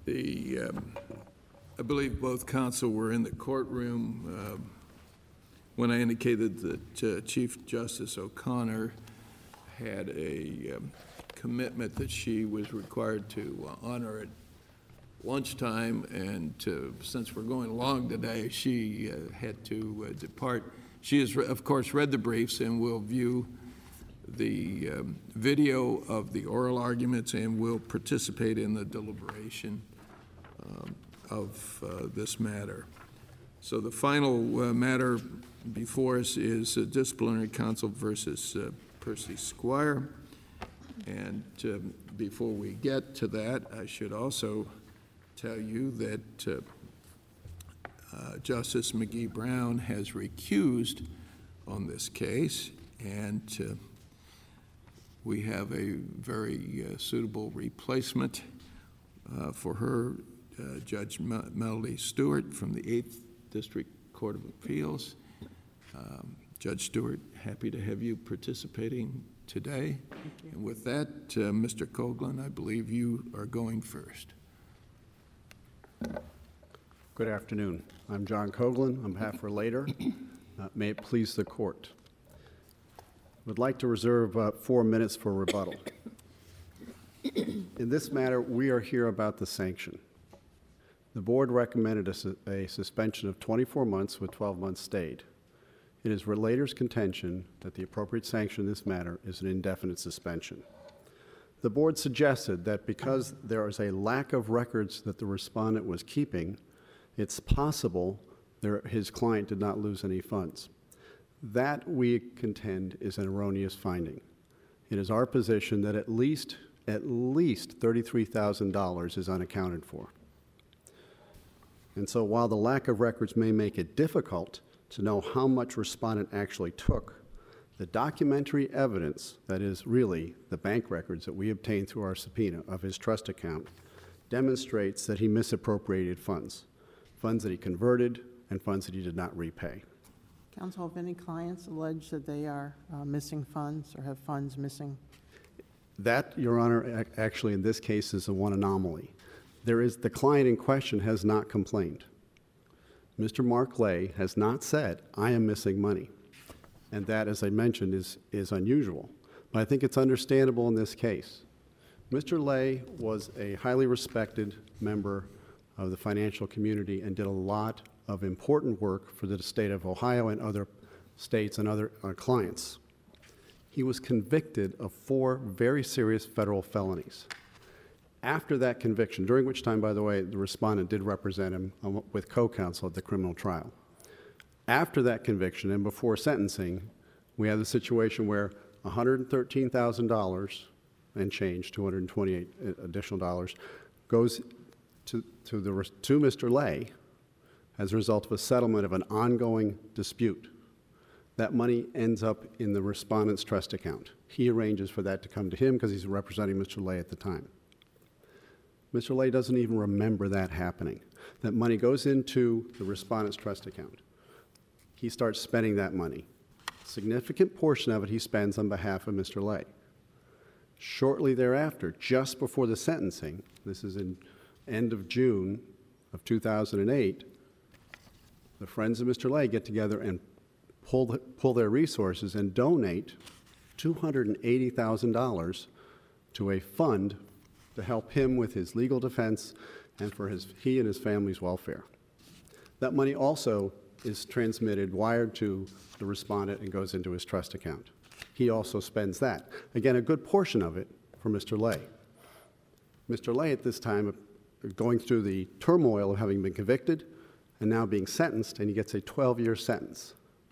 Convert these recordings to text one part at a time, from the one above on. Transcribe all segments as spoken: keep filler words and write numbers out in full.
The, um, I believe both counsel were in the courtroom uh, when I indicated that uh, Chief Justice O'Connor had a um, commitment that she was required to uh, honor at lunchtime, and uh, since we're going long today, she uh, had to uh, depart. She has, of course, read the briefs and will view the um, video of the oral arguments and will participate in the deliberation um, of uh, this matter. So the final uh, matter before us is uh, disciplinary counsel versus uh, Percy Squire. And um, before we get to that, I should also tell you that uh, uh, Justice McGee Brown has recused on this case, and uh, we have a very uh, suitable replacement uh, for her, uh, Judge M- Melody Stewart from the eighth District Court of Appeals. Um, Judge Stewart, happy to have you participating today. And with that, uh, Mister Coghlan, I believe you are going first. Good afternoon. I'm John Coghlan on behalf of Relator. Uh, may it please the court. I would like to reserve uh, four minutes for rebuttal. In this matter, we are here about the sanction. The board recommended a, su- a suspension of twenty-four months with twelve months stayed. It is Relator's contention that the appropriate sanction in this matter is an indefinite suspension. The board suggested that because there is a lack of records that the respondent was keeping, it's possible there, his client did not lose any funds. That, we contend, is an erroneous finding. It is our position that at least, at least thirty-three thousand dollars is unaccounted for. And so while the lack of records may make it difficult to know how much respondent actually took, the documentary evidence, that is really the bank records that we obtained through our subpoena of his trust account, demonstrates that he misappropriated funds, funds that he converted and funds that he did not repay. Counsel, have any clients alleged that they are uh, missing funds or have funds missing? That, Your Honor, ac- actually in this case is the one anomaly. There is, the client in question has not complained. Mister Mark Lay has not said, I am missing money. And that, as I mentioned, is, is unusual. But I think it's understandable in this case. Mister Lay was a highly respected member of the financial community and did a lot of important work for the state of Ohio and other states and other uh, clients. He was convicted of four very serious federal felonies. After that conviction, during which time, by the way, the respondent did represent him uh, with co-counsel at the criminal trial. After that conviction and before sentencing, we have the situation where one hundred thirteen thousand dollars and change, two hundred twenty-eight additional dollars, goes to, to, the, to Mister Lay as a result of a settlement of an ongoing dispute. That money ends up in the respondent's trust account. He arranges for that to come to him because he's representing Mister Lay at the time. Mister Lay doesn't even remember that happening. That money goes into the respondent's trust account. He starts spending that money. A significant portion of it he spends on behalf of Mister Lay. Shortly thereafter, just before the sentencing, this is in end of June of two thousand eight, the friends of Mister Lay get together and pull, the, pull their resources and donate two hundred eighty thousand dollars to a fund to help him with his legal defense and for his, he and his family's welfare. That money also is transmitted, wired to the respondent, and goes into his trust account. He also spends that. Again, a good portion of it for Mister Lay. Mister Lay at this time, going through the turmoil of having been convicted and now being sentenced, and he gets a twelve-year sentence.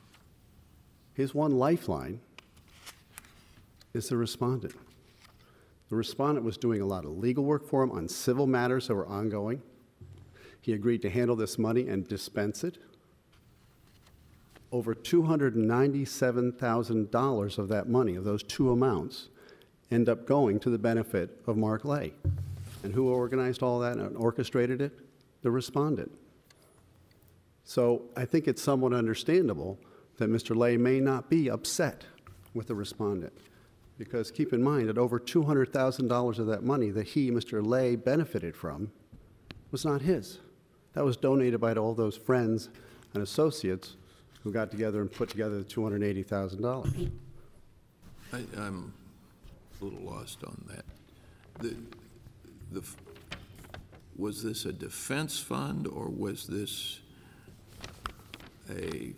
His one lifeline is the respondent. The respondent was doing a lot of legal work for him on civil matters that were ongoing. He agreed to handle this money and dispense it. Over two hundred ninety-seven thousand dollars of that money, of those two amounts, end up going to the benefit of Mark Lay. And who organized all that and orchestrated it? The respondent. So I think it's somewhat understandable that Mister Lay may not be upset with the respondent, because keep in mind that over two hundred thousand dollars of that money that he, Mister Lay, benefited from was not his. That was donated by all those friends and associates who got together and put together the two hundred eighty thousand dollars. I, I'm a little lost on that. The, the, was this a defense fund, or was this a,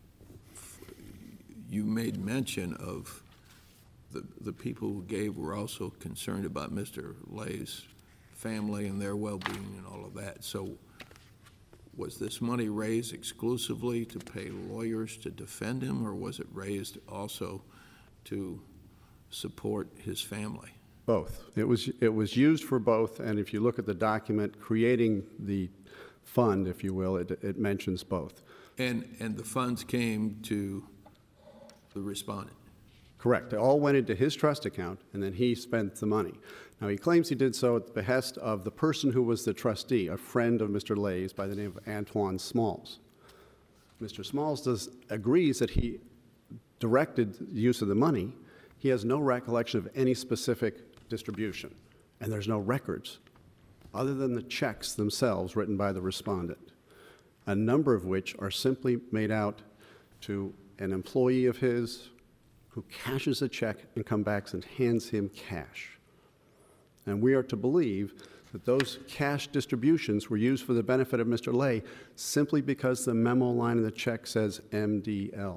you made mention of the, the people who gave were also concerned about Mister Lay's family and their well-being and all of that. So was this money raised exclusively to pay lawyers to defend him, or was it raised also to support his family? Both. It was, it was used for both, and if you look at the document creating the fund, if you will, it, it mentions both. And, and the funds came to the respondent? Correct. They all went into his trust account, and then he spent the money. Now, he claims he did so at the behest of the person who was the trustee, a friend of Mister Lay's by the name of Antoine Smalls. Mister Smalls does, agrees that he directed the use of the money. He has no recollection of any specific distribution, and there's no records other than the checks themselves written by the respondent, a number of which are simply made out to an employee of his who cashes a check and comes back and hands him cash. And we are to believe that those cash distributions were used for the benefit of Mister Lay simply because the memo line of the check says M D L.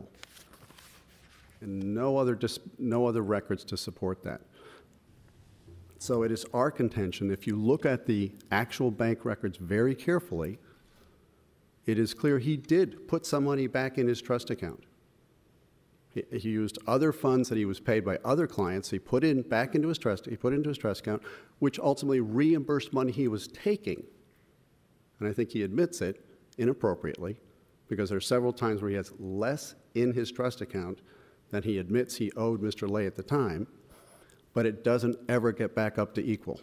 And no other, dis- no other records to support that. So it is our contention, if you look at the actual bank records very carefully, it is clear he did put some money back in his trust account. He, he used other funds that he was paid by other clients. He put in back into his trust. He put into his trust account, which ultimately reimbursed money he was taking. And I think he admits it inappropriately, because there are several times where he has less in his trust account than he admits he owed Mister Lay at the time, but it doesn't ever get back up to equal.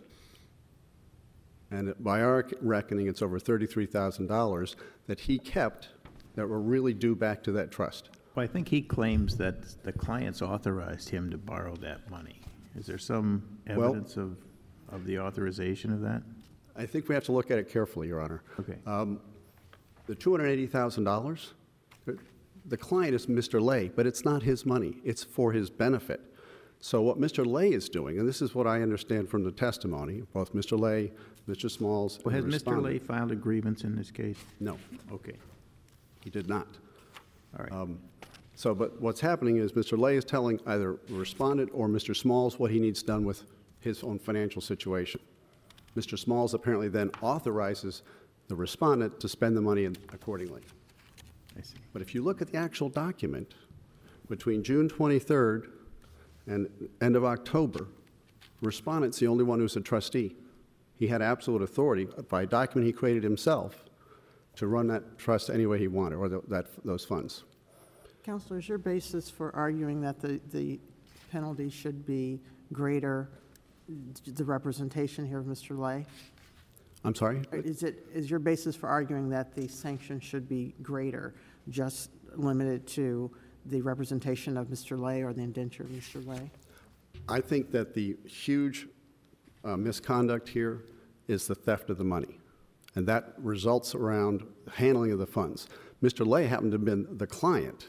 And by our reckoning, it's over thirty-three thousand dollars that he kept that were really due back to that trust. Well, I think he claims that the clients authorized him to borrow that money. Is there some Well- evidence of, of the authorization of that? I think we have to look at it carefully, Your Honor. Okay. Um, the two hundred eighty thousand dollars, the client is Mister Lay, but it's not his money. It's for his benefit. So what Mister Lay is doing, and this is what I understand from the testimony, both Mister Lay, Mister Smalls, Well, has and the Mister respondent. Lay filed a grievance in this case? No, Okay, he did not. all right. Um, So, but what's happening is Mister Lay is telling either the respondent or Mister Smalls what he needs done with his own financial situation. Mister Smalls apparently then authorizes the respondent to spend the money accordingly. I see. But if you look at the actual document, between June twenty-third and end of October, the respondent's the only one who's a trustee. He had absolute authority by a document he created himself to run that trust any way he wanted, or the, that, those funds. Counselor, is your basis for arguing that the, the penalty should be greater, the representation here of Mister Lay? I'm sorry? Is it, is your basis for arguing that the sanction should be greater, just limited to the representation of Mister Lay or the indenture of Mister Lay? I think that the huge uh, misconduct here is the theft of the money, and that results around handling of the funds. Mister Lay happened to have been the client.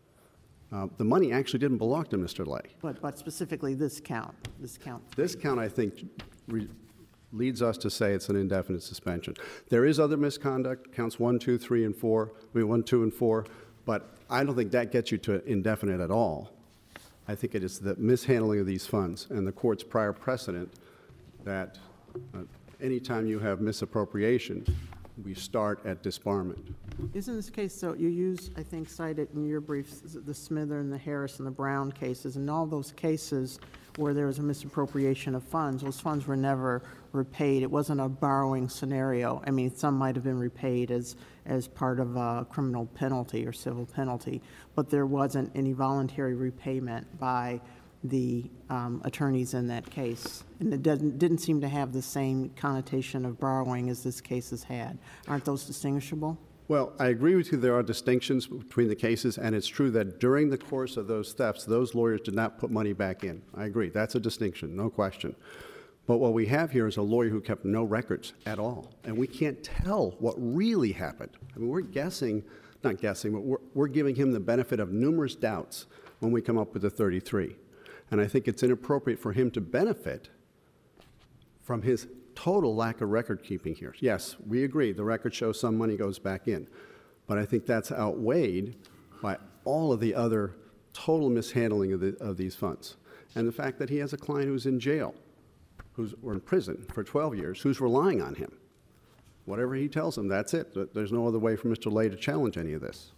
Uh, the money actually didn't belong to Mister Lay. But, but specifically this count, this count. This count, I think, re- leads us to say it's an indefinite suspension. There is other misconduct, counts one, two, three, and four, I mean, one, two, and four, but I don't think that gets you to indefinite at all. I think it is the mishandling of these funds and the court's prior precedent that uh, anytime you have misappropriation, we start at disbarment. Isn't this case, so you use, I think, cited in your briefs, the Smither and the Harris and the Brown cases, and all those cases where there was a misappropriation of funds, those funds were never repaid. It wasn't a borrowing scenario. I mean, some might have been repaid as, as part of a criminal penalty or civil penalty, but there wasn't any voluntary repayment by the um, attorneys in that case. And it doesn't, didn't seem to have the same connotation of borrowing as this case has had. Aren't those distinguishable? Well, I agree with you, there are distinctions between the cases, and it's true that during the course of those thefts, those lawyers did not put money back in. I agree, that's a distinction, no question. But what we have here is a lawyer who kept no records at all, and we can't tell what really happened. I mean, we're guessing, not guessing, but we're, we're giving him the benefit of numerous doubts when we come up with the thirty-three. And I think it's inappropriate for him to benefit from his total lack of record keeping here. Yes, we agree, the record shows some money goes back in, but I think that's outweighed by all of the other total mishandling of, the, of these funds. And the fact that he has a client who's in jail, who's or in prison for twelve years, who's relying on him. Whatever he tells him, that's it. There's no other way for Mister Lay to challenge any of this.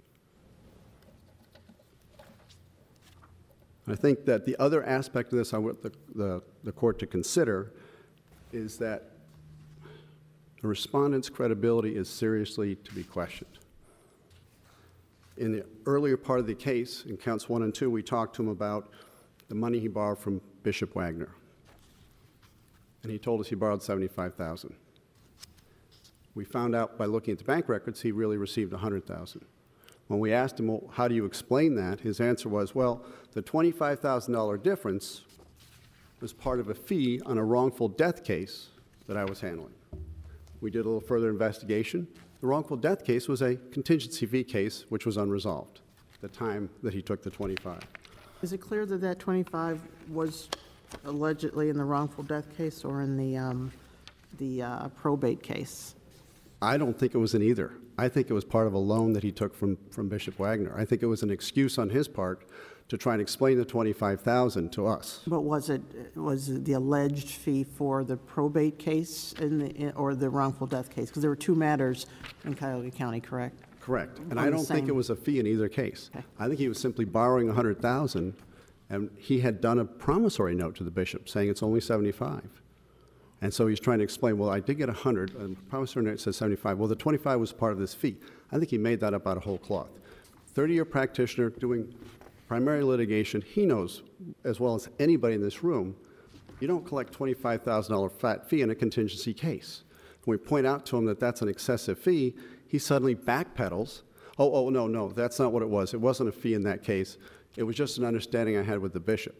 I think that the other aspect of this I want the, the, the court to consider is that the respondent's credibility is seriously to be questioned. In the earlier part of the case, in counts one and two, we talked to him about the money he borrowed from Bishop Wagner. And he told us he borrowed seventy-five thousand dollars. We found out by looking at the bank records he really received one hundred thousand dollars. When we asked him, well, how do you explain that? His answer was, well, the twenty-five thousand dollars difference was part of a fee on a wrongful death case that I was handling. We did a little further investigation. The wrongful death case was a contingency fee case which was unresolved at the time that he took the twenty-five. Is it clear that that twenty-five was allegedly in the wrongful death case or in the, um, the uh, probate case? I don't think it was in either. I think it was part of a loan that he took from, from Bishop Wagner. I think it was an excuse on his part to try and explain the twenty-five thousand to us. But was it, was it the alleged fee for the probate case in the, in- or the wrongful death case? Because there were two matters in Cuyahoga County, correct? Correct. And On I the don't think same- it was a fee in either case. Okay. I think he was simply borrowing one hundred thousand dollars, and he had done a promissory note to the bishop saying it's only seventy-five. And so he's trying to explain, well, I did get one hundred, and the promissory note says seventy-five. Well, the twenty-five was part of this fee. I think he made that up out of whole cloth. thirty-year practitioner doing primary litigation, he knows as well as anybody in this room, you don't collect twenty-five thousand dollars flat fee in a contingency case. When we point out to him that that's an excessive fee, he suddenly backpedals. Oh, oh, no, no, that's not what it was. It wasn't a fee in that case. It was just an understanding I had with the bishop.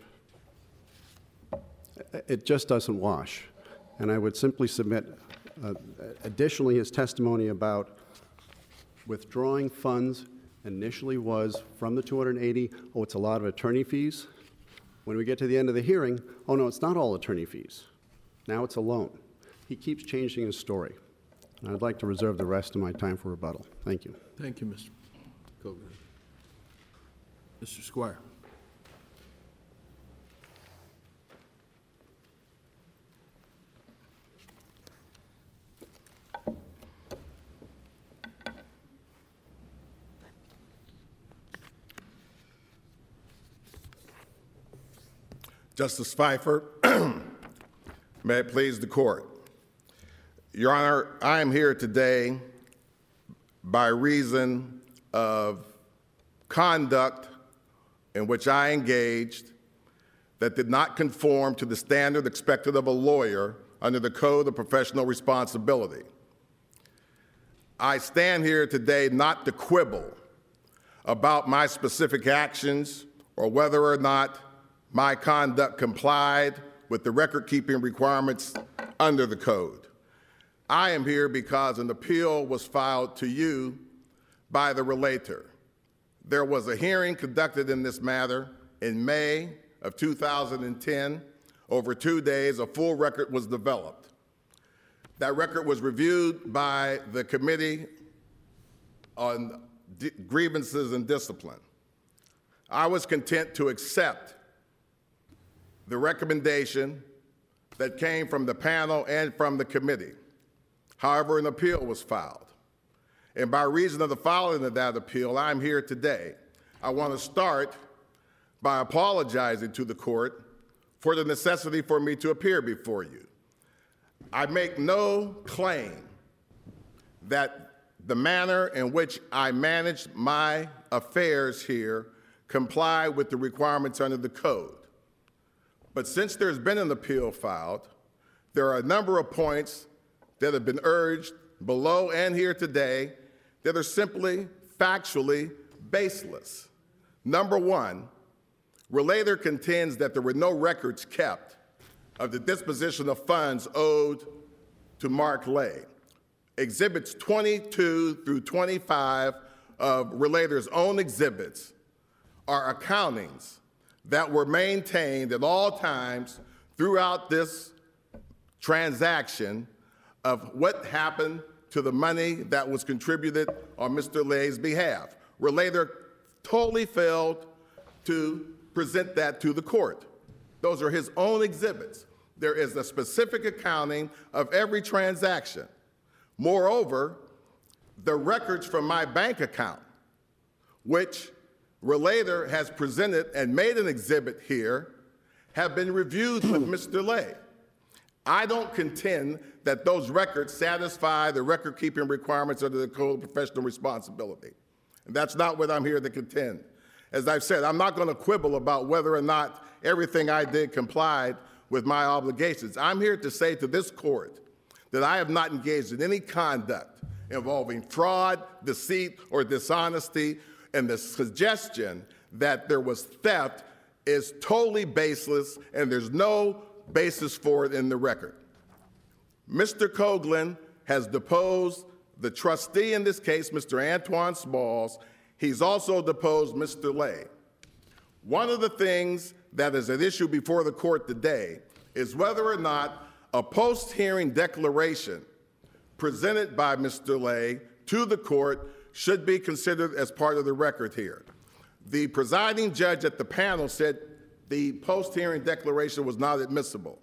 It just doesn't wash. And I would simply submit, uh, additionally, his testimony about withdrawing funds initially was from the two hundred eighty, oh, it's a lot of attorney fees. When we get to the end of the hearing, oh, no, it's not all attorney fees. Now it's a loan. He keeps changing his story. And I'd like to reserve the rest of my time for rebuttal. Thank you. Thank you, Mister Cogan. Mister Squire. Justice Pfeiffer, may it please the court. Your Honor, I am here today by reason of conduct in which I engaged that did not conform to the standard expected of a lawyer under the Code of Professional Responsibility. I stand here today not to quibble about my specific actions or whether or not my conduct complied with the record-keeping requirements under the code. I am here because an appeal was filed to you by the relator. There was a hearing conducted in this matter in May of two thousand ten. Over two days, a full record was developed. That record was reviewed by the Committee on D- Grievances and Discipline. I was content to accept the recommendation that came from the panel and from the committee. However, an appeal was filed. And by reason of the filing of that appeal, I'm here today. I want to start by apologizing to the court for the necessity for me to appear before you. I make no claim that the manner in which I managed my affairs here comply with the requirements under the code. But since there's been an appeal filed, there are a number of points that have been urged below and here today that are simply factually baseless. Number one, relator contends that there were no records kept of the disposition of funds owed to Mark Lay. Exhibits twenty-two through twenty-five of Relator's own exhibits are accountings that were maintained at all times throughout this transaction of what happened to the money that was contributed on Mister Lay's behalf. Relator totally failed to present that to the court. Those are his own exhibits. There is a specific accounting of every transaction. Moreover, the records from my bank account, which Relator has presented and made an exhibit here, have been reviewed with Mister Lay. I don't contend that those records satisfy the record-keeping requirements under the Code of Professional Responsibility. And that's not what I'm here to contend. As I've said, I'm not going to quibble about whether or not everything I did complied with my obligations. I'm here to say to this court that I have not engaged in any conduct involving fraud, deceit, or dishonesty, and the suggestion that there was theft is totally baseless, and there's no basis for it in the record. Mister Coughlin has deposed the trustee in this case, Mister Antoine Smalls. He's also deposed Mister Lay. One of the things that is at issue before the court today is whether or not a post-hearing declaration presented by Mister Lay to the court should be considered as part of the record here. The presiding judge at the panel said the post-hearing declaration was not admissible.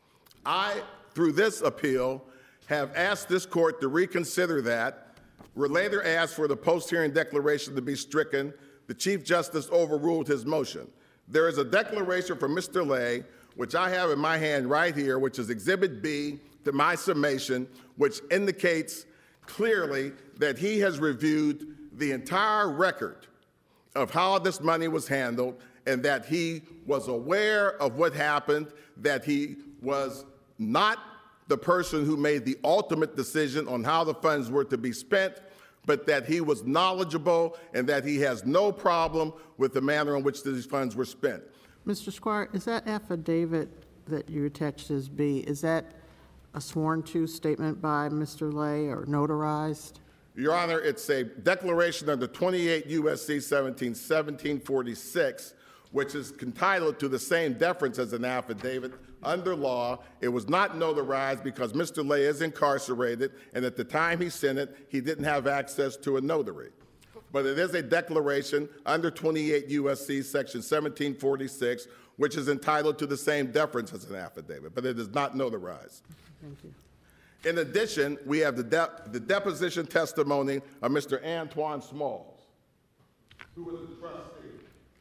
I, through this appeal, have asked this court to reconsider that. Relator asked for the post-hearing declaration to be stricken. The Chief Justice overruled his motion. There is a declaration from Mister Lay, which I have in my hand right here, which is Exhibit B to my summation, which indicates clearly that he has reviewed the entire record of how this money was handled and that he was aware of what happened, that he was not the person who made the ultimate decision on how the funds were to be spent, but that he was knowledgeable and that he has no problem with the manner in which these funds were spent. Mister Squire, is that affidavit that you attached as B, is that a sworn-to statement by Mister Lay or notarized? Your Honor, it's a declaration under twenty-eight U S C seventeen forty-six, which is entitled to the same deference as an affidavit. Under law, it was not notarized because Mister Lay is incarcerated, and at the time he sent it, he didn't have access to a notary. But it is a declaration under twenty-eight U S C section seventeen forty-six, which is entitled to the same deference as an affidavit, but it is not notarized. Thank you. In addition, we have the, de the deposition testimony of Mister Antoine Smalls, who was the trustee.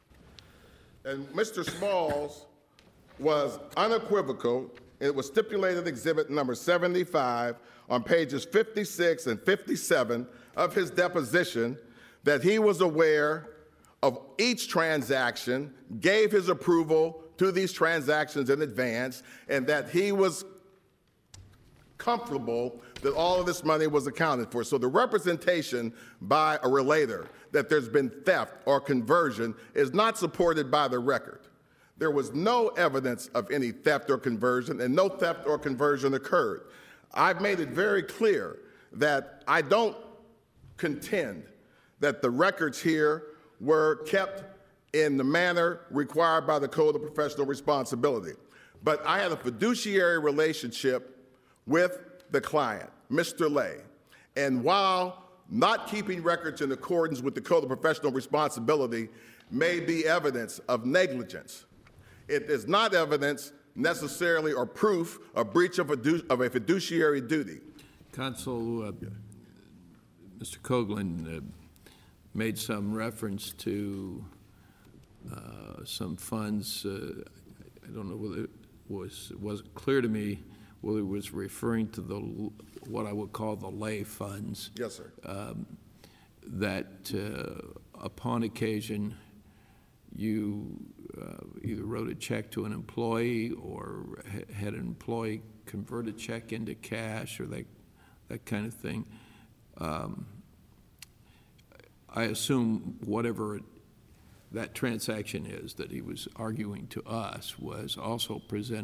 And Mister Smalls was unequivocal. It was stipulated exhibit number seventy-five on pages fifty-six and fifty-seven of his deposition that he was aware of each transaction, gave his approval to these transactions in advance, and that he was comfortable that all of this money was accounted for. So the representation by a relator that there's been theft or conversion is not supported by the record. There was no evidence of any theft or conversion, and no theft or conversion occurred. I've made it very clear that I don't contend that the records here were kept in the manner required by the Code of Professional Responsibility. But I had a fiduciary relationship with the client, Mister Lay. And while not keeping records in accordance with the Code of Professional Responsibility may be evidence of negligence, it is not evidence necessarily or proof of breach of a, of a fiduciary duty. Counsel, uh, Mister Coughlin uh, made some reference to uh, some funds. Uh, I don't know whether it was, it wasn't clear to me whether it was referring to the what I would call the lay funds. Yes, sir. Um, that uh, upon occasion you uh, either wrote a check to an employee or ha had an employee convert a check into cash or that, that kind of thing. Um, I assume whatever that transaction is that he was arguing to us was also presented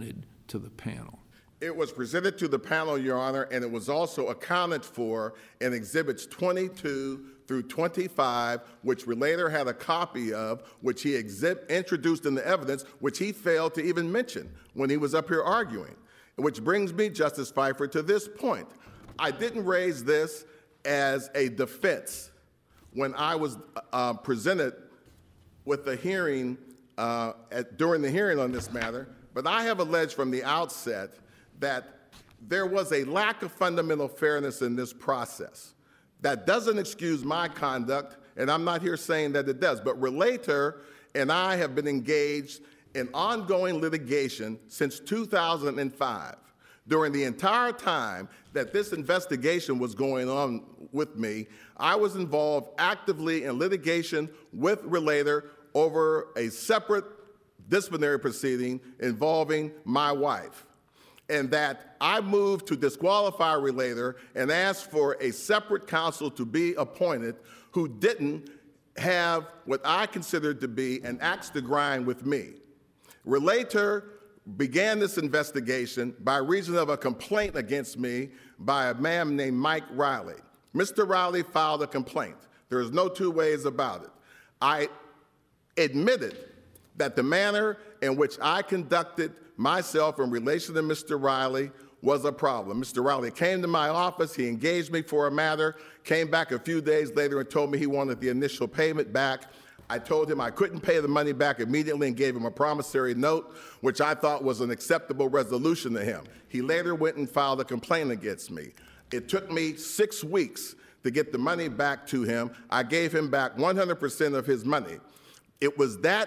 to the panel? It was presented to the panel, Your Honor, and it was also accounted for in Exhibits twenty-two through twenty-five, which Relator had a copy of, which he exhib- introduced in the evidence, which he failed to even mention when he was up here arguing. Which brings me, Justice Pfeiffer, to this point. I didn't raise this as a defense when I was uh, presented with the hearing, uh, at, during the hearing on this matter, but I have alleged from the outset that there was a lack of fundamental fairness in this process. That doesn't excuse my conduct, and I'm not here saying that it does, but Relator and I have been engaged in ongoing litigation since two thousand five. During the entire time that this investigation was going on with me, I was involved actively in litigation with Relator over a separate disciplinary proceeding involving my wife. And that I moved to disqualify Relator and asked for a separate counsel to be appointed who didn't have what I considered to be an axe to grind with me. Relator began this investigation by reason of a complaint against me by a man named Mike Riley. Mister Riley filed a complaint. There's no two ways about it. I admitted that the manner in which I conducted myself in relation to Mister Riley was a problem. Mister Riley came to my office, he engaged me for a matter, came back a few days later and told me he wanted the initial payment back. I told him I couldn't pay the money back immediately and gave him a promissory note, which I thought was an acceptable resolution to him. He later went and filed a complaint against me. It took me six weeks to get the money back to him. I gave him back one hundred percent of his money. It was that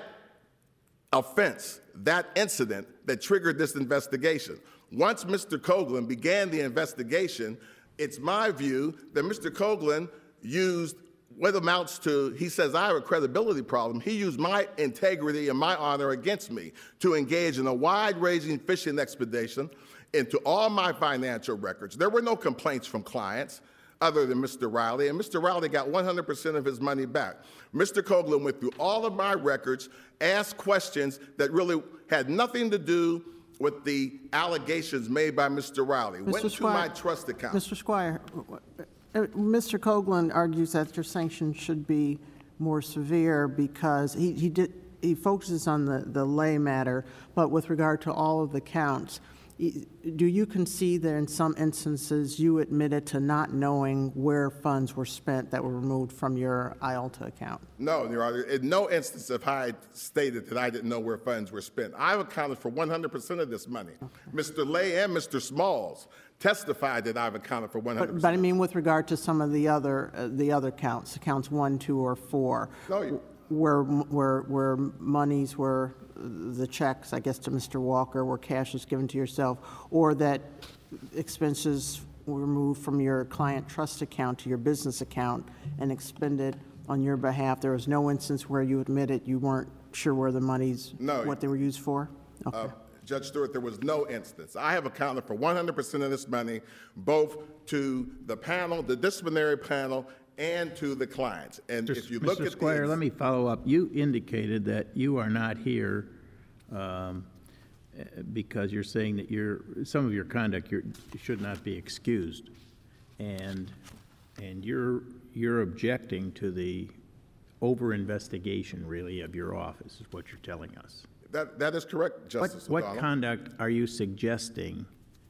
offense, that incident, that triggered this investigation. Once Mister Coughlin began the investigation, it's my view that Mister Coughlin used what amounts to, he says I have a credibility problem. He used my integrity and my honor against me to engage in a wide-ranging fishing expedition into all my financial records. There were no complaints from clients other than Mister Riley, and Mister Riley got one hundred percent of his money back. Mister Coughlin went through all of my records, asked questions that really had nothing to do with the allegations made by Mister Riley. Mister Went Squire, to my trust account. Mister Squire, uh, Mister Coughlin argues that your sanctions should be more severe because he, he did he focuses on the, the lay matter, but with regard to all of the counts, do you concede that in some instances you admitted to not knowing where funds were spent that were removed from your I A L T A account? No, Your Honor. In no instance have I stated that I didn't know where funds were spent. I accounted for one hundred percent of this money. Okay. Mister Lay and Mister Smalls testified that I've accounted for one hundred percent. But, but I mean with regard to some of the other uh, the other counts, counts one, two, or four, no, you, where where where monies were, the checks, I guess, to Mister Walker, where cash was given to yourself, or that expenses were moved from your client trust account to your business account and expended on your behalf. There was no instance where you admitted you weren't sure where the monies, no, what they were used for? Okay. Uh, Judge Stewart, there was no instance. I have accounted for one hundred percent of this money, both to the panel, the disciplinary panel, and to the clients. And if you look Mister at Squire, the, let me follow up. You indicated that you are not here um, because you're saying that you're, some of your conduct you're, should not be excused, and and you're you're objecting to the over-investigation, really, of your office, is what you're telling us. That that is correct, Justice What, O'Donnell. what conduct are you suggesting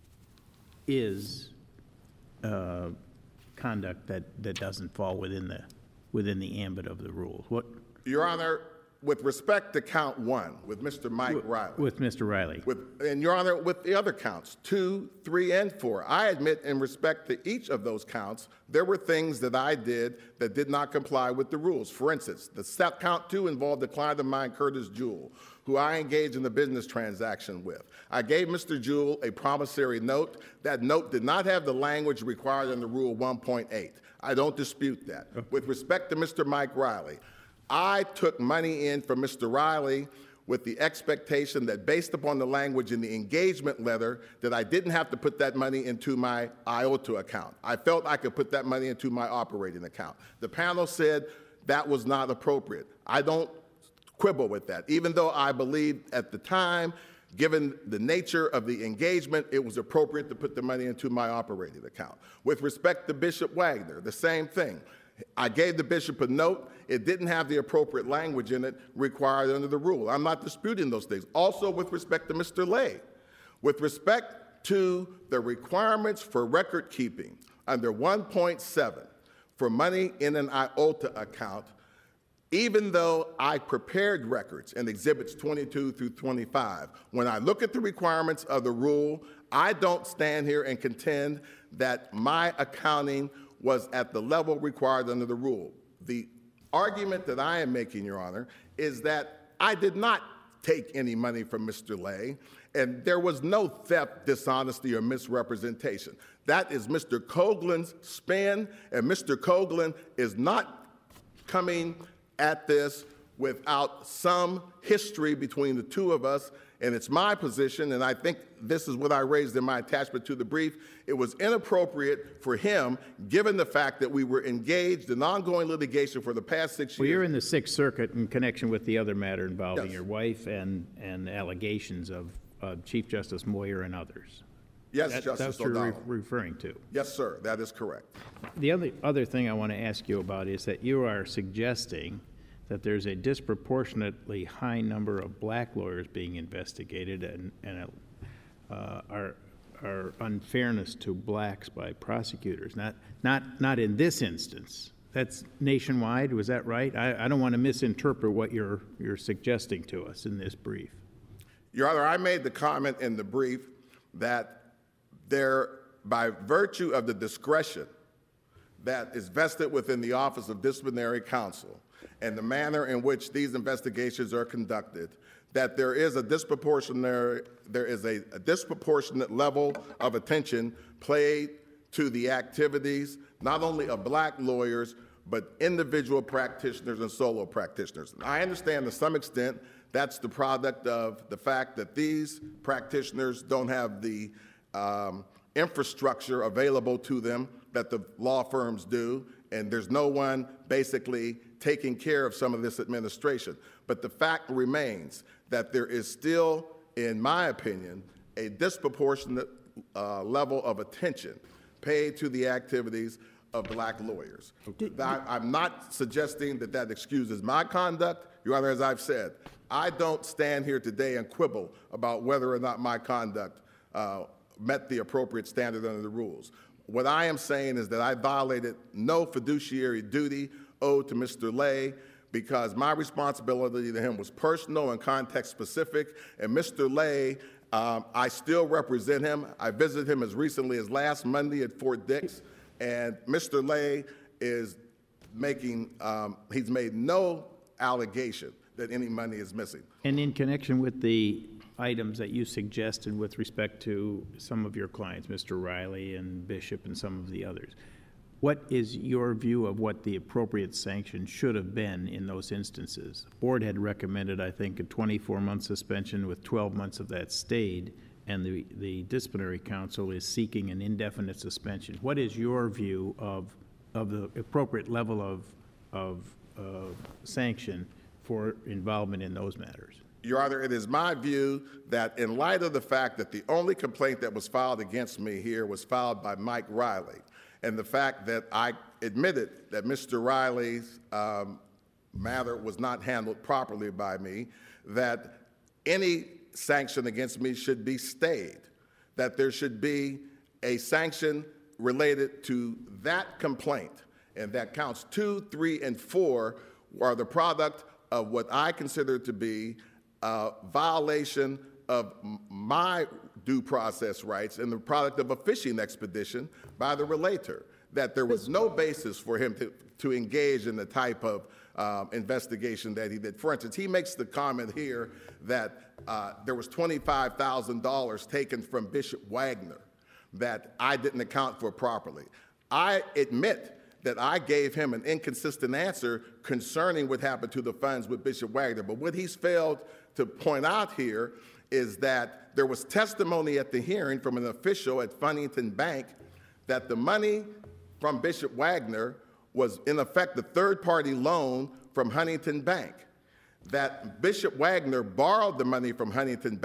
is uh, conduct that, that doesn't fall within the within the ambit of the rules? What? Your Honor, with respect to count one, with Mister Mike Riley. With Mister Riley. With, and Your Honor, with the other counts, two, three, and four, I admit in respect to each of those counts, there were things that I did that did not comply with the rules. For instance, the step count two involved a client of mine, Curtis Jewell, who I engaged in a business transaction with. I gave Mister Jewell a promissory note. That note did not have the language required under Rule one point eight. I don't dispute that. Okay. With respect to Mister Mike Riley, I took money in from Mister Riley with the expectation that based upon the language in the engagement letter that I didn't have to put that money into my I O T A account. I felt I could put that money into my operating account. The panel said that was not appropriate. I don't quibble with that, even though I believed at the time given the nature of the engagement, it was appropriate to put the money into my operating account. With respect to Bishop Wagner, the same thing. I gave the bishop a note. It didn't have the appropriate language in it required under the rule. I'm not disputing those things. Also, with respect to Mister Lay, with respect to the requirements for record keeping under one point seven for money in an I O T A account, even though I prepared records in exhibits twenty-two through twenty-five, when I look at the requirements of the rule, I don't stand here and contend that my accounting was at the level required under the rule. The argument that I am making, Your Honor, is that I did not take any money from Mister Lay, and there was no theft, dishonesty, or misrepresentation. That is Mister Coghlan's spin, and Mister Coghlan is not coming at this without some history between the two of us, and it's my position, and I think this is what I raised in my attachment to the brief. It was inappropriate for him, given the fact that we were engaged in ongoing litigation for the past six Well, years. you're in the Sixth Circuit in connection with the other matter involving Yes. your wife and, and allegations of uh, Chief Justice Moyer and others. Yes, That- Justice That's what you're re- O'Donnell. referring to. Yes, sir, that is correct. The other, other thing I want to ask you about is that you are suggesting that there's a disproportionately high number of black lawyers being investigated and, and uh, our, our unfairness to blacks by prosecutors. Not, not, not in this instance. That's nationwide, was that right? I, I don't want to misinterpret what you're, you're suggesting to us in this brief. Your Honor, I made the comment in the brief that there, by virtue of the discretion that is vested within the Office of Disciplinary Counsel and the manner in which these investigations are conducted, that there is a disproportionate, there is a, a disproportionate level of attention paid to the activities, not only of black lawyers, but individual practitioners and solo practitioners. I understand to some extent that's the product of the fact that these practitioners don't have the um, infrastructure available to them that the law firms do, and there's no one basically taking care of some of this administration. But the fact remains that there is still, in my opinion, a disproportionate uh, level of attention paid to the activities of black lawyers. I, I'm not suggesting that that excuses my conduct. Your Honor, as I've said, I don't stand here today and quibble about whether or not my conduct uh, met the appropriate standard under the rules. What I am saying is that I violated no fiduciary duty owed to Mister Lay because my responsibility to him was personal and context specific, and Mister Lay, um, I still represent him. I visited him as recently as last Monday at Fort Dix, and Mister Lay is making, um, he's made no allegation that any money is missing. And in connection with the items that you suggested with respect to some of your clients, Mister Riley and Bishop and some of the others, what is your view of what the appropriate sanction should have been in those instances? The board had recommended, I think, a twenty-four month suspension with twelve months of that stayed, and the, the disciplinary council is seeking an indefinite suspension. What is your view of, of the appropriate level of, of uh, sanction for involvement in those matters? Your Honor, it is my view that in light of the fact that the only complaint that was filed against me here was filed by Mike Riley, and the fact that I admitted that Mister Riley's um, matter was not handled properly by me, that any sanction against me should be stayed, that there should be a sanction related to that complaint, and that counts two, three, and four are the product of what I consider to be a violation of my due process rights and the product of a fishing expedition by the relator, that there was no basis for him to, to engage in the type of um, investigation that he did. For instance, he makes the comment here that uh, there was twenty-five thousand dollars taken from Bishop Wagner that I didn't account for properly. I admit that I gave him an inconsistent answer concerning what happened to the funds with Bishop Wagner, but what he's failed to point out here is that there was testimony at the hearing from an official at Huntington Bank that the money from Bishop Wagner was in effect a third-party loan from Huntington Bank, that Bishop Wagner borrowed the money from Huntington Bank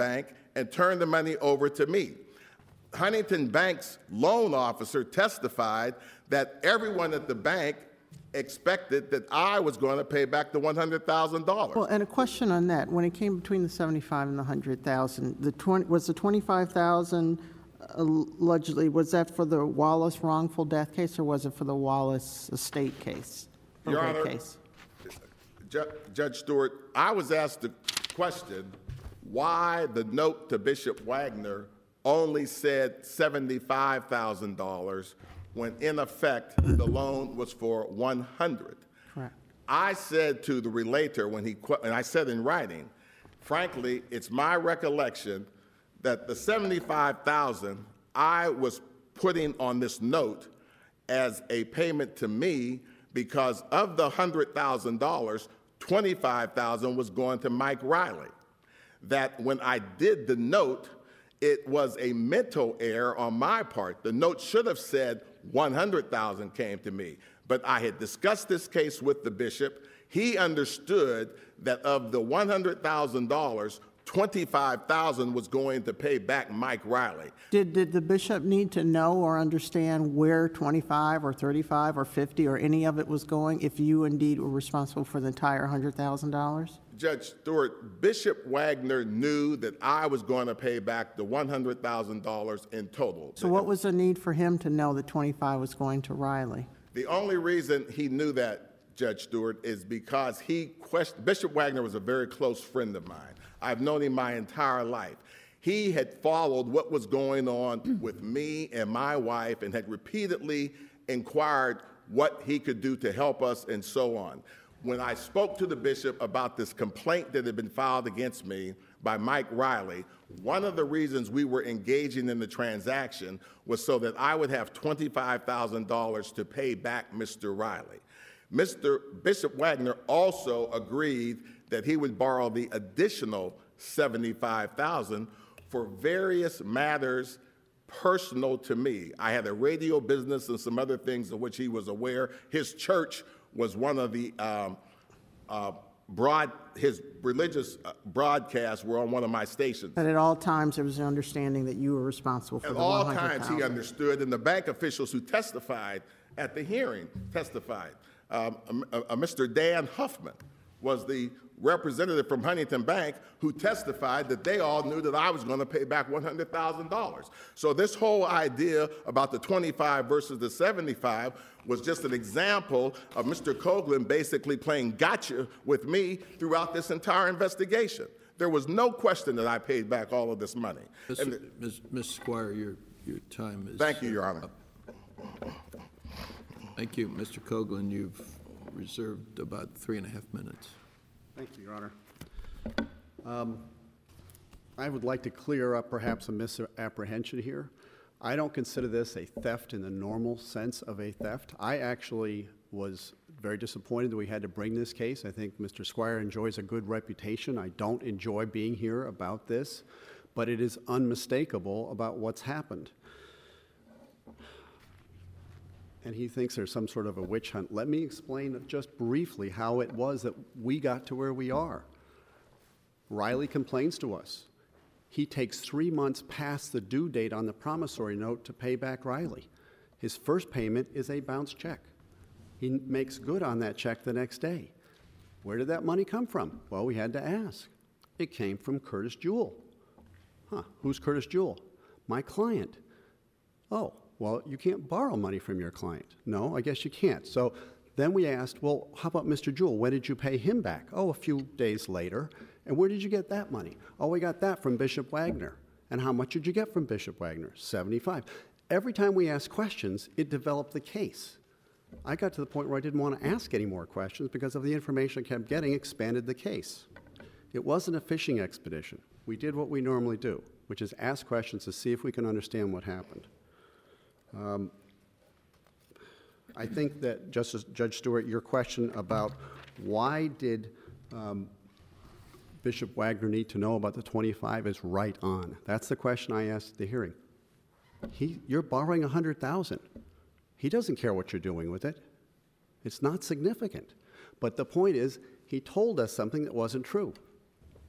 and turned the money over to me. Huntington Bank's loan officer testified that everyone at the bank expected that I was going to pay back the one hundred thousand dollars. Well, and a question on that, when it came between the seventy-five and the one hundred thousand, the twenty, was the twenty-five thousand allegedly, was that for the Wallace wrongful death case, or was it for the Wallace estate case? Your probate Honor, case? Ju- Judge Stewart, I was asked the question why the note to Bishop Wagner only said seventy-five thousand dollars when in effect the loan was for one hundred. Correct. I said to the relator when he, que- and I said in writing, frankly, it's my recollection that the seventy-five thousand I was putting on this note as a payment to me because of the one hundred thousand dollars, twenty-five thousand dollars was going to Mike Riley. That when I did the note, it was a mental error on my part. The note should have said one hundred thousand dollars came to me, but I had discussed this case with the bishop. He understood that of the one hundred thousand dollars, twenty-five thousand dollars was going to pay back Mike Riley. Did, did the bishop need to know or understand where twenty-five or thirty-five or fifty or any of it was going if you indeed were responsible for the entire one hundred thousand dollars? Judge Stewart, Bishop Wagner knew that I was going to pay back the one hundred thousand dollars in total. So what was the need for him to know that twenty-five was going to Riley? The only reason he knew that, Judge Stewart, is because he questioned, Bishop Wagner was a very close friend of mine. I've known him my entire life. He had followed what was going on with me and my wife and had repeatedly inquired what he could do to help us and so on. When I spoke to the bishop about this complaint that had been filed against me by Mike Riley, one of the reasons we were engaging in the transaction was so that I would have twenty-five thousand dollars to pay back Mister Riley. Mister Bishop Wagner also agreed that he would borrow the additional seventy-five thousand dollars for various matters personal to me. I had a radio business and some other things of which he was aware. His church was one of the um, uh, broad, his religious uh, broadcasts were on one of my stations. But at all times, there was an understanding that you were responsible for At the all one hundred thousand dollars. times he understood, and the bank officials who testified at the hearing testified. Um, uh, uh, Mister Dan Huffman was the representative from Huntington Bank who testified that they all knew that I was going to pay back one hundred thousand dollars. So this whole idea about the twenty-five versus the seventy-five was just an example of Mister Coughlin basically playing gotcha with me throughout this entire investigation. There was no question that I paid back all of this money. And the- Miz Miz Squire, your, your time is. Thank you, Your Honor. up. Thank you. Mister Coughlin, you've reserved about three and a half minutes. Thank you, Your Honor. Um, I would like to clear up perhaps a misapprehension here. I don't consider this a theft in the normal sense of a theft. I actually was very disappointed that we had to bring this case. I think Mister Squire enjoys a good reputation. I don't enjoy being here about this, but it is unmistakable about what's happened. And he thinks there's some sort of a witch hunt. Let me explain just briefly how it was that we got to where we are. Riley complains to us. He takes three months past the due date on the promissory note to pay back Riley. His first payment is a bounce check. He makes good on that check the next day. Where did that money come from? Well, we had to ask. It came from Curtis Jewell. Huh, who's Curtis Jewell? My client. Oh, well, you can't borrow money from your client. No, I guess you can't. So then we asked, well, how about Mister Jewell? When did you pay him back? Oh, a few days later. And where did you get that money? Oh, we got that from Bishop Wagner. And how much did you get from Bishop Wagner? seventy-five. Every time we asked questions, it developed the case. I got to the point where I didn't want to ask any more questions because of the information I kept getting expanded the case. It wasn't a fishing expedition. We did what we normally do, which is ask questions to see if we can understand what happened. Um, I think that, Justice Judge Stewart, your question about why did um, Bishop Wagner need to know about the twenty-five is right on. That's the question I asked at the hearing. He, you're borrowing one hundred thousand dollars. He doesn't care what you're doing with it. It's not significant. But the point is, he told us something that wasn't true.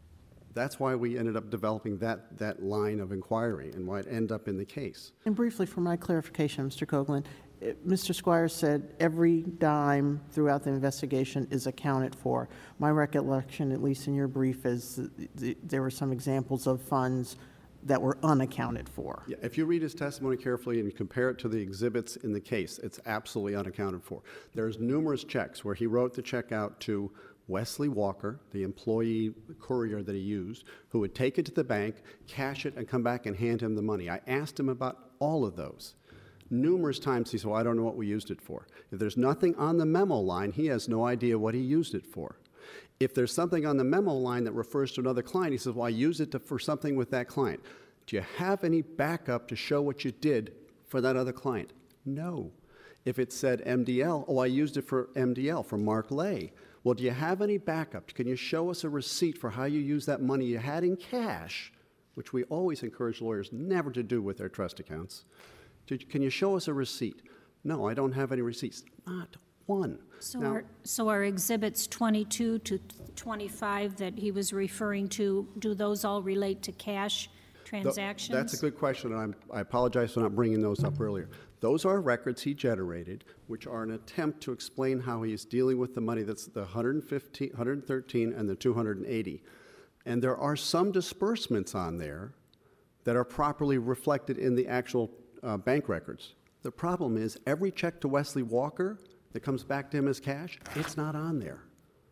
That's why we ended up developing that, that line of inquiry and why it ended up in the case. And briefly, for my clarification, Mister Coughlin, eh, Mister Squires said every dime throughout the investigation is accounted for. My recollection, at least in your brief, is th- th- there were some examples of funds that were unaccounted for. Yeah, if you read his testimony carefully and you compare it to the exhibits in the case, it's absolutely unaccounted for. There's numerous checks where he wrote the check out to Wesley Walker, the employee courier that he used, who would take it to the bank, cash it, and come back and hand him the money. I asked him about all of those. Numerous times he said, well, I don't know what we used it for. If there's nothing on the memo line, he has no idea what he used it for. If there's something on the memo line that refers to another client, he says, well, I used it to, for something with that client. Do you have any backup to show what you did for that other client? No. If it said M D L, oh, I used it for M D L, for Mark Lay. Well, do you have any backup? Can you show us a receipt for how you used that money you had in cash, which we always encourage lawyers never to do with their trust accounts? Can you show us a receipt? No, I don't have any receipts. Not one. So Now, are, so are exhibits twenty-two to twenty-five that he was referring to, do those all relate to cash th- transactions? That's a good question, and I'm, I apologize for not bringing those up earlier. Those are records he generated, which are an attempt to explain how he's dealing with the money that's the one hundred fifteen, one hundred thirteen and the two hundred eighty. And there are some disbursements on there that are properly reflected in the actual uh, bank records. The problem is every check to Wesley Walker that comes back to him as cash, it's not on there.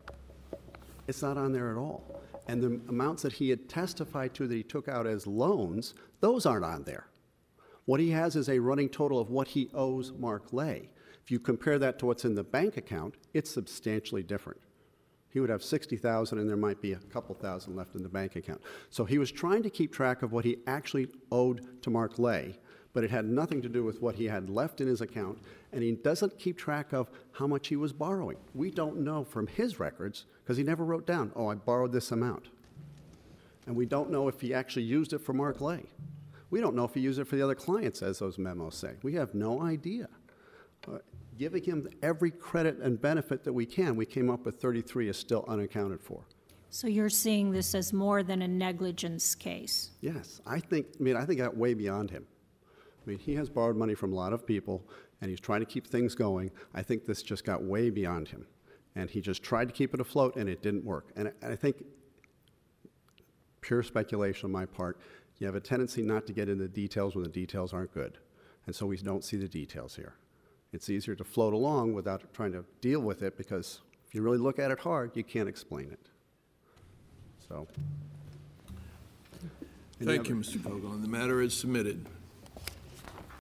It's not on there at all. And the amounts that he had testified to that he took out as loans, those aren't on there. What he has is a running total of what he owes Mark Lay. If you compare that to what's in the bank account, it's substantially different. He would have sixty thousand dollars and there might be a couple thousand left in the bank account. So he was trying to keep track of what he actually owed to Mark Lay, but it had nothing to do with what he had left in his account, and he doesn't keep track of how much he was borrowing. We don't know from his records, because he never wrote down, oh, I borrowed this amount. And we don't know if he actually used it for Mark Lay. We don't know if he used it for the other clients, as those memos say. We have no idea. Uh, giving him every credit and benefit that we can, we came up with thirty-three is still unaccounted for. So you're seeing this as more than a negligence case? Yes, I think, I mean, I think that way beyond him. I mean, he has borrowed money from a lot of people, and he's trying to keep things going. I think this just got way beyond him. And he just tried to keep it afloat, and it didn't work. And I, I think, pure speculation on my part, you have a tendency not to get into the details when the details aren't good. And so we don't see the details here. It's easier to float along without trying to deal with it, because if you really look at it hard, you can't explain it. So. Thank you, Mister Coughlin. The matter is submitted.